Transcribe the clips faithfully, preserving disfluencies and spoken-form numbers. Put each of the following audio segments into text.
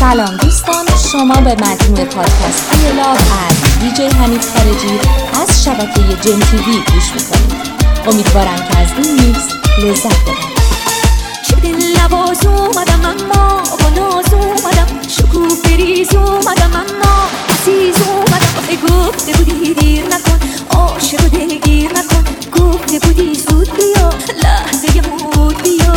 سلام دوستان، شما به مجموعه پادکستی لاو از دیجی حمید خارجی از شبکه جم تیوی گوش میکنید. امیدوارم که از این میکس لذت ببرید. چه دل نواز اومدم اما با ناز اومدم، شکوه بریز اومدم اما عزیز اومدم. آخه گفته بودی دیر نکن، عاشق و دلگیر نکن، گفته بودی زود بیا، لحظه مود بیا.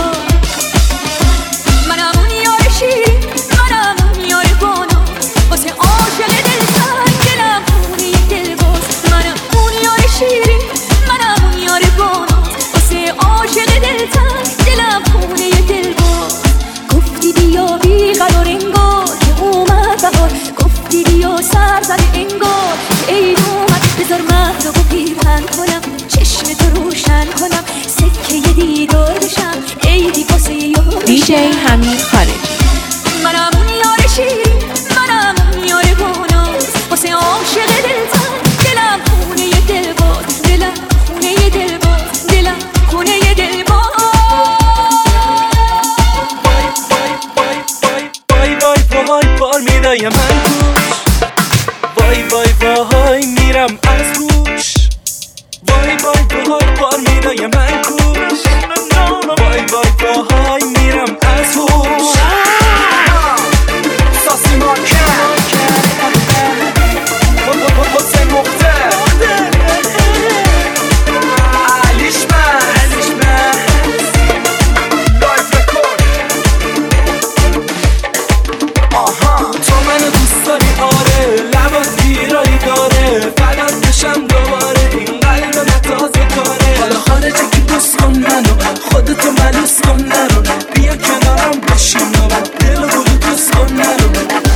منم اون یار شیرین، منم اون یار گانا، واسه عاشق دلتنگ دلم خونه دلباز. منم اون یار شیرین، منم اون یار گانا، واسه عاشق دلتنگ دلم خونه دلباز. گفتی بیا بی قرار انگار که اومد بهار، گفتی بیا سر زده انگار که عید اومد. بذار مهد و پیرهن کنم، چشم تو روشن کنم، سکه دیدار بشم، عیدی واسه یار. دیجی حمید خارجی. منم اون یار شیرین، منم اون یار گناز، واسه عاشق دلتنگ دلم خونه دلباز، دلم خونه دلباز، دلم خونه دلباز. وای وای وای بار میدای من گوش، وای وای وای میرم از گوش، وای وای وای بار میدای من گوش، وای وای وای میرم از گوش. ساسی مارکر حسین مختار علیش من لایف رکورد. آها تو منو دوست داری آره، لبات گیرایی داره، فقط بشم دوباره این قلب نتازه کاره. حالا خارجه که دوست کن منو، خودتو ملوس کن نرو، بیا کنارم بشین و دل و گلو دوست کن نرو.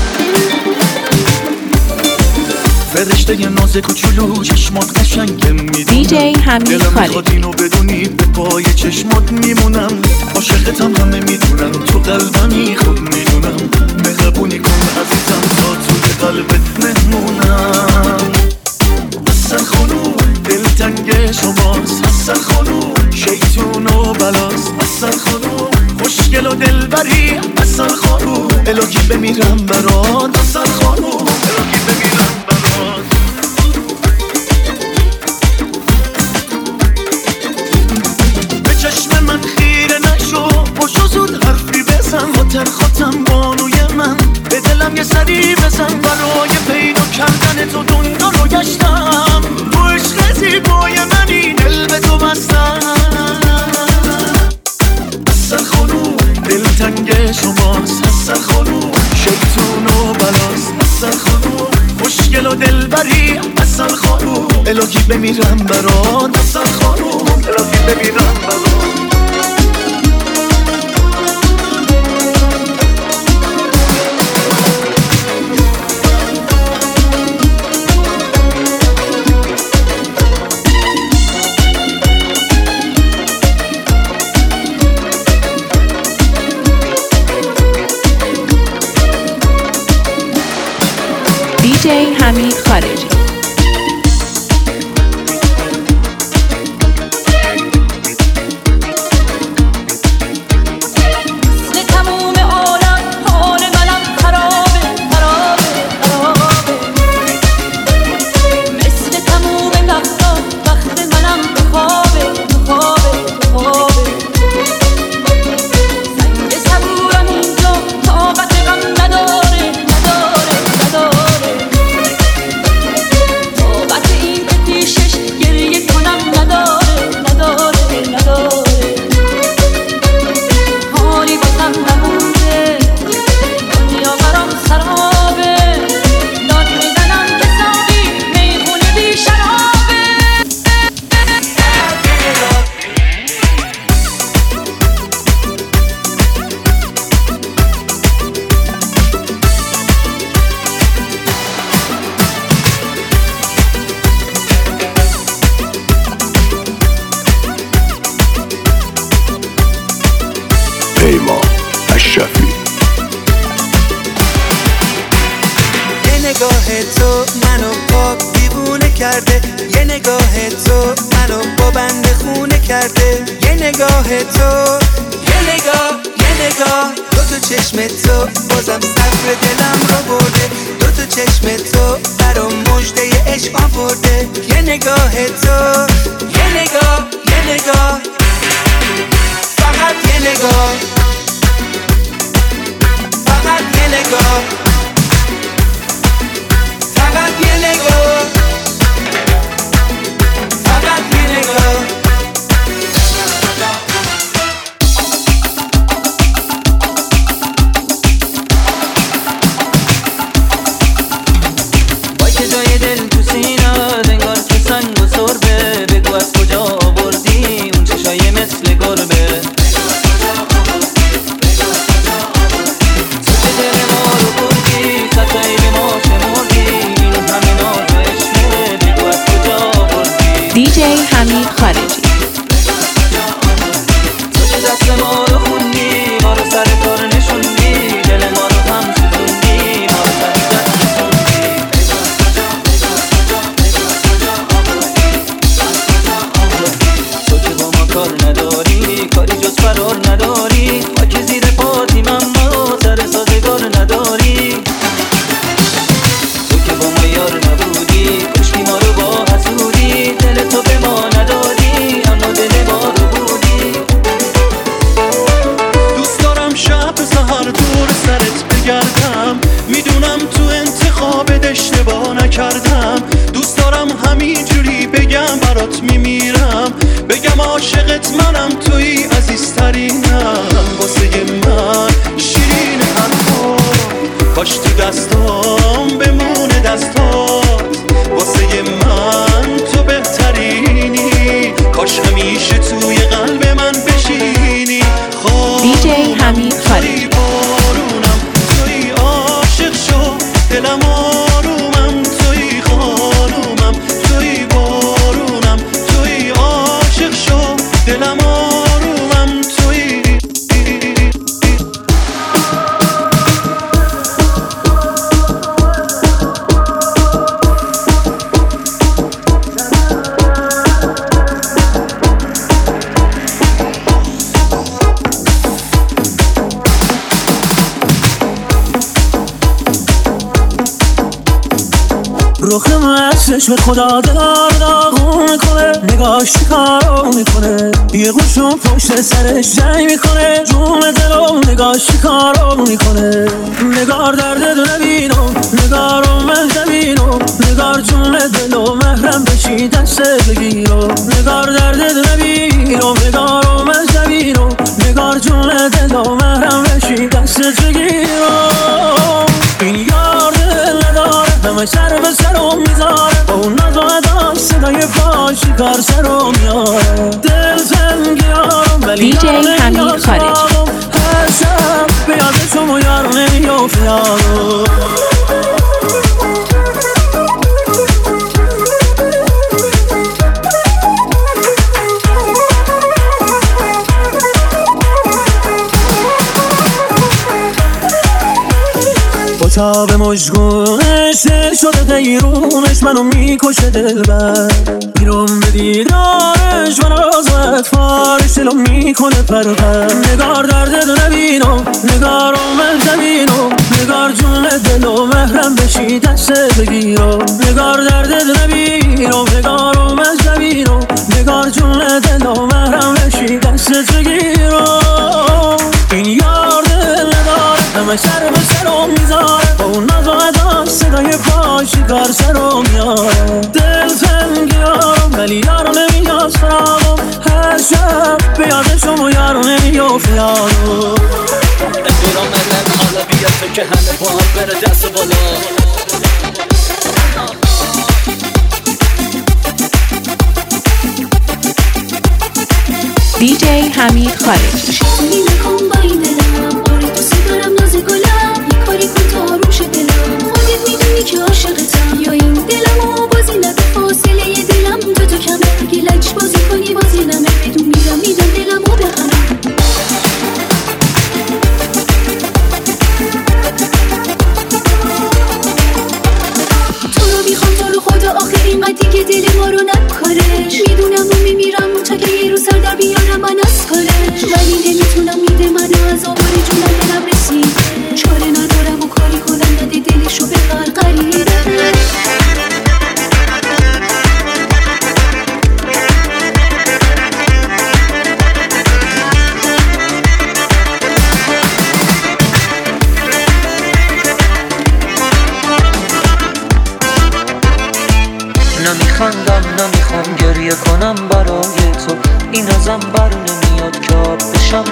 فرشته ی ناز کوچولو چشمات قشنگه میدونم، دیجی حمید دلم خارجی. میخواد اینو بدونی به پای چشمات میمونم، عاشقتم همه میدونم، تو قلبمی خوب میدونم، مهربونی کن عزیزم تا توی قلبت مهمونم. اصل خانوم دلتنگ شماست، اصل خانوم شیطون و بلاست، اصل خانوم خوشگل و دلبری، اصل خانوم الهی بمیرم برات، اصل خانوم الهی بمیرم برات. به چشم من خیره نشو، پشو زود حرفی بزن، خاطر خاطم بانوی من، به دلم یه سری بزن، برای پیدا کردن تو دنیا رو گشتم، تو عشق زیبای منی دل به تو بستم. اصل خانوم دلتنگ شماست، اصل خانوم شیطون و بلاست، اصل خانوم خوشگل و دلبری، اصل خانوم الهی بمیرم برات، اصل خانوم الهی بمیرم برات. دیجی حمید خارجی. پیمان اشرفی. یه نگاه تو منو پاک دیوونه کرده، یه نگاه تو منو با بند خونه کرده، یه نگاه تو، یه نگاه، یه نگاه، دو تا چشم تو بازم صبر دلم رو برده، دو تا چشم تو برام مژده عشق آورده. یه نگاه تو، یه نگاه، یه نگاه، فقط یه نگاه، فقط یه نگاه، فقط یه نگاه، فقط یه نگاه. وای که جای دل تو سینه انگار که سنگ و سربه، بگو از کجا آوردی اون چشای مثل گربه. تو که دل ما رو بردی، ستایی به ما شمردی، این همه ناز و عشقه، بگو از کجا آوردی. دیجی حمید خارجی. تو که دست ما رو خوندی، ما رو سر کار نشوندی، دل ما رو هم سوزوندی، ما رو سر دست رسوندی. تو که با ما کار نداری، کاری جز فرار نداری، خاک زیر پاتیم اما سر سازگار نداری. تو که با ما یار نبودی، کشتی ما رو با حسودی، دل تو به ما ندادی اما دل ما رو بودی. دوست دارم شب سهر دور سرت بگردم، میدونم تو انتخابت اشتباه نکردم. دوست دارم همینجوری بگم برات میمیرم، بگم عاشقت منم توی عزیزترینم. واسه من شیرین حرفا، کاش تو دستام بمونه دستات. واسه من تو بهترینی، کاش همیشه توی قلب من بشینی. دیجی حمید خارجی. بارونم توی عاشق شو، دلم آرومم توی خانومم، توی بارونم توی عاشق شو، دلم آرومم توی. رخ من چشم خدا دار داغون میکنه، نگاش کارو میکنه، یه گوشون پشت سرش جنگ میکنه، جون دلو نگاش کارو میکنه. نگار درد دو نبینو، نگارو من زمینو، نگار جون دلو محرم بشی دست بگیرو. نگار درد دو نبینو، نگارو من زمینو، نگار جون دلو محرم بشی دست بگیرو. این یار دل نداره، همه سر به سرم میذاره، با اون ناز و ادا صدای پا شکار سرم میاره. دل تنگیارم ولی دیجی حمید خارجی. هر شب به یاد شما یارو نمیافته یارو. تا به مشگونش دل شده غیرونش منو میکشه دلبر. بیرون به دیدارش من آزمت فارش دلو میکنه پرپر. نگار درد دو نبینو، نگارو من زمینو، نگار جون دلو محرم بشی دست بگیرو. نگار درد دو نبینو، نگارو من زمینو، نگار جون دلو محرم بشی دست بگیرو. این یار دل نداره، همه سر به سرم میذاره، با اون ناز و ادا صدای پا شکار سرم میاره. دل تنگیارم ولی یارو نمیاد سرم، هر شب به یاد شما یارو نمیافته یارو. احترام من حالا بیا تو که همه با هم بره دست بالا. دیجی حمید خارجی. چیزی میخوام با این دلم، آره دوست دارم ناز گلم، یه کاری کن تا روش دلم. خودت میدونی که عاشقتم، یا این دلمو بازی نده فاصله دلم. تو تو کمه اگه لج بازی کنی بازی نمه، بدون میرم میدم دلمو به همه. تو رو میخوام تو رو خدا، آخه اینقدر دیگه دل ما رو نکارش. میدونم و میمیرم تا که یه رو سر در بیارم من از کارش، ولی نمیتونم میده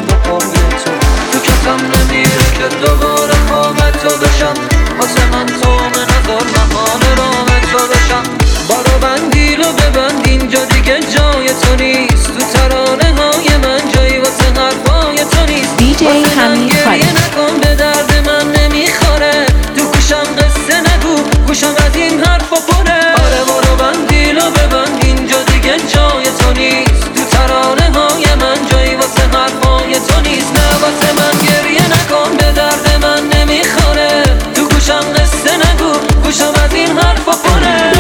با پای تو تو کتم نمیره که دوباره خوابت تو بشم واسه من تو به نظر مهان راه تو بشم بارو بندیل و ببند اینجا دیگه جای تو نیست تو ترانه های من جایی واسه حرفای تو نیست دی جی حمید خالقی نکن به درد من نمیخوره تو گوشم قصه نگو گوشم از این حرفا پره آره بارو بندیل و ببند اینجا دیگه جای تو نیست تو ترانه های من جایی واسه حرفای تو نیست نه واسه من گریه نکن به درد من نمیخوره تو گوشم قصه نگو گوشم از این حرفا پره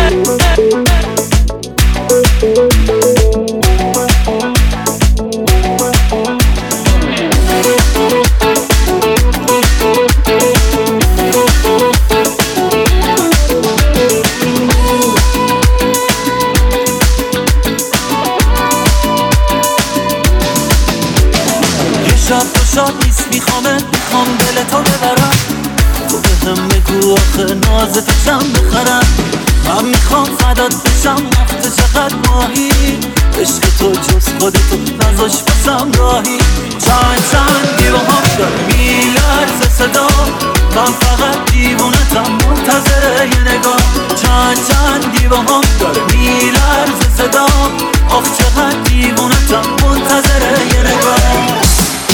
شاد نیست میخوامه میخوام دل تو ببرم تو به هم بگو آخه نازت چم بخرم من میخوام فدات بشم وقت چقدر ماهی عشق تو جز خودتو نزاش بسم راهی چند چند دیوام داره میلرزه صدا من فقط دیوونتم منتظر یه نگاه چند چند دیوام داره میلرزه صدا آخ چقدر دیوونتم منتظر یه نگاه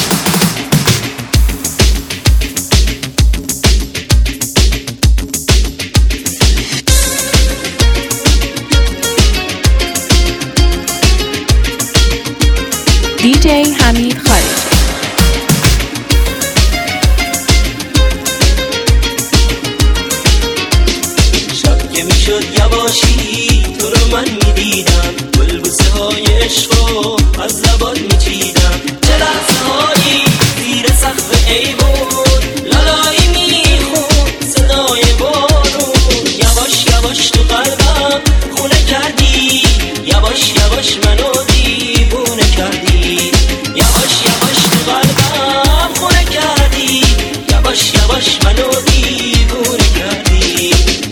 دی جی حمید خالقی شب که میشد یواشی تو رو من میدیدم بلبوسه های عشقو از زبان میچیدم چه لحظه هایی زیر سقف ایوون لالایی میخون صدای بارون یواش یواش تو قلبم خونه کردی یواش یواش منو دیوونه کردی یواش یواش تو قلبم خونه کردی یواش یواش منو دیوونه کردی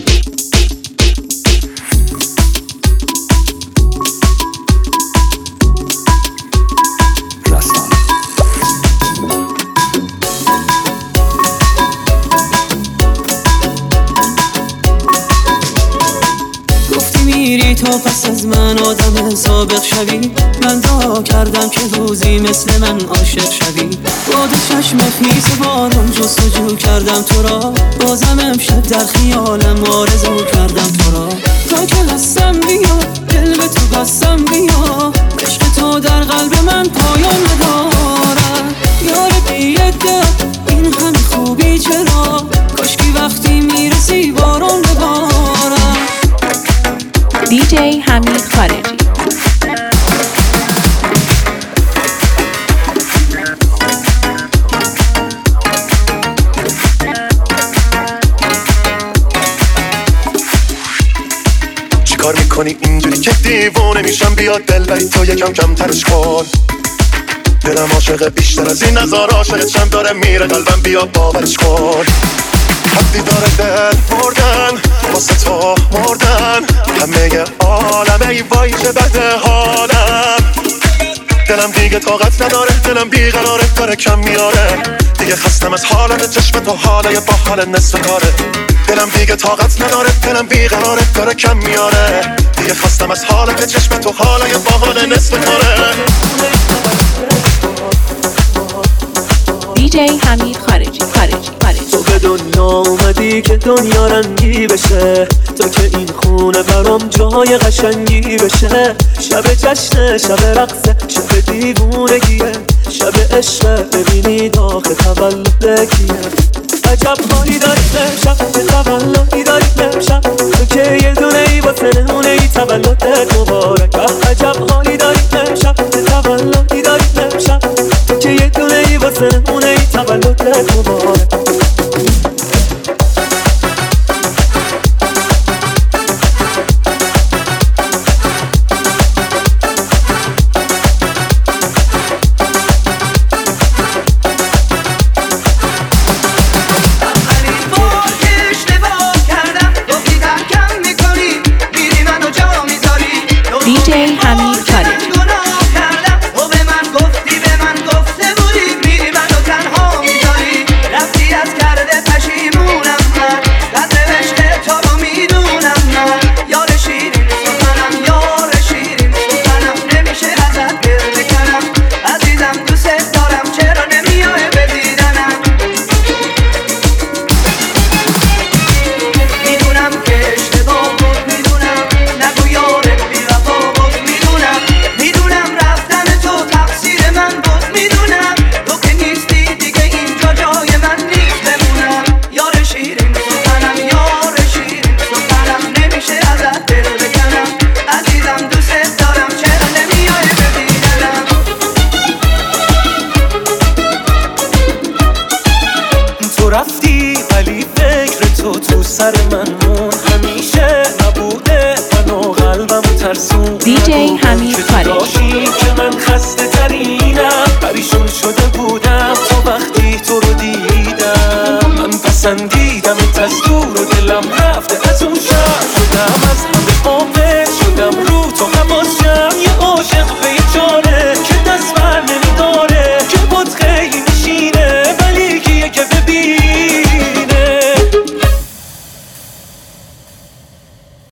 گفتی میری تو پس از من آدم سابق شوی من دعا کردم که روزی مثل من عاشق شوی با دو چشم خیس بارون جستجو کردم تو را بازم امشب در خیالم آرزو کردم تو را تا که هستم بیا دل به تو بستم بیا عشق تو در قلب من پایان ندارد یار بی‌عده این همه خوبی چرا کاشکی وقتی میرسی بارون ببارد دی جی حمید خالقی چیکار میکنی اینجوری که دیوونه میشم بیاد دلبری تو یکم کم ترش کن دلم عاشق بیشتر از این نظر عاشقت شم داره میره قلبم بیا باورش کن حدی داره دل مردن واسه تو مردن همه عالم ای وای چه بده حالم دلم دیگه طاقت نداره دلم بیقراره داره کم میاره دیگه خستم از حالت چشم تو حالای با حال نصف کاره دلم دیگه طاقت نداره دلم بیقراره داره کم میاره دیگه خستم از حالت چشم تو حالای با حال نصف کاره دی جی حمید خارجی خارجی خارجی تو به دنیا اومدی که دنیا رنگی بشه تو که این خونه برام جای قشنگی بشه شب جشن شب رقصه شب دیوونگیه شب عشق ببینی داخل تولد کیه عجب حالی داری امشب به تولدی داری امشب تو که یه دونه ای واسه نمونه ای تولدت مبارک عجب حالی داری امشب به تولدی داری امشب تو که یه دونه ای واسه نمونه ای تولدت مبارک دی جی حمید خارجی گناه کردم و به من گفتی به من گفته بودی سر من مون همیشه نبوده منو قلبم ترسون دی جی حمید خارجی که من خسته ترینم پریشون شده بودم تا وقتی تو رو دیدم من پسندیدم از دور و دلم رفته از اون شب شدم از همه قابل شدم رو تو حواس